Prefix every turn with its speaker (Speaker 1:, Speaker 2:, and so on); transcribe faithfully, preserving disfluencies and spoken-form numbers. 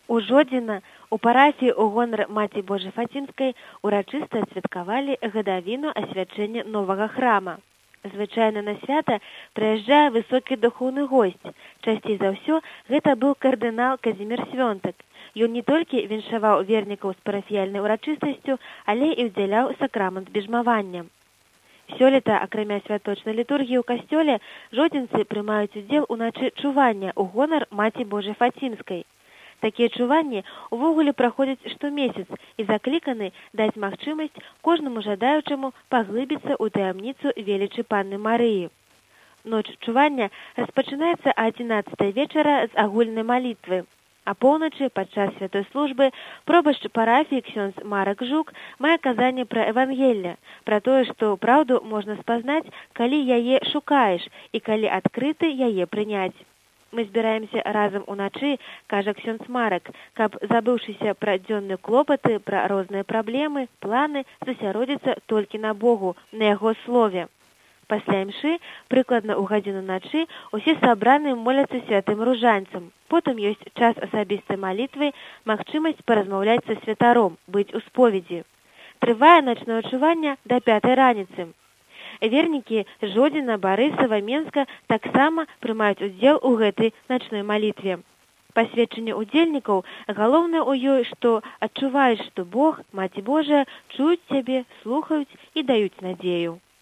Speaker 1: У Жодзіна у парафіі ў гонар Маці Божай Фацімскай урачыста адсвяткавалі гадавіну асвячэння новага храма. Звычайна на свята прыязджае высокі духоўны госць. Часцей за ўсё гэта быў кардынал Казімір Свёнтак. Ён не толькі віншаваў вернікаў з парафіяльнай урачыстасцю, але і ўдзяляў сакрамент біжмавання. Сёлета, акрамя святочнай літургіі ў касцёле, жодзінцы прымаюць удзел у начы чування ў гонар Маці Божай Фацімскай. Такія чуванні увогуле праходзяць штомесяц і закліканы даць магчымасць кожнаму жадаючаму паглыбіцца ў таямніцу велічы Панны Марыі. Ноч чування распачынаецца а адзінаццатай вечара з агульнай малітвы. А поўначы падчас святой службы пробашч парафіі ксёндз Марак Жук мае казанне пра Евангелле, пра тое, што праўду можна спазнаць, калі яе шукаеш і калі адкрыты яе прыняць. Мы збіраемся разам уначы, кажа ксёндз Марак, каб, забыўшыся пра дзённыя клопаты, пра розныя праблемы, планы, засяродзіцца толькі на Богу, на яго слове. Пасля імшы, прыкладна ў гадзіну начы, усе сабраныя моляцца святым ружанцам. Потым ёсць час асабістай малітвы, магчымасць паразмаўляць са святаром, быць у споведзі. Трывае начное чуванне да пятай раніцы. Вернікі Жодзіна, Барысава, Менска таксама прымаюць удзел у гэтай начной малітве. Па сведчанню удзельнікаў, галоўнае ў ёй, што адчуваеш, што Бог, Маці Божая, чуюць цябе, слухаюць і даюць надзею.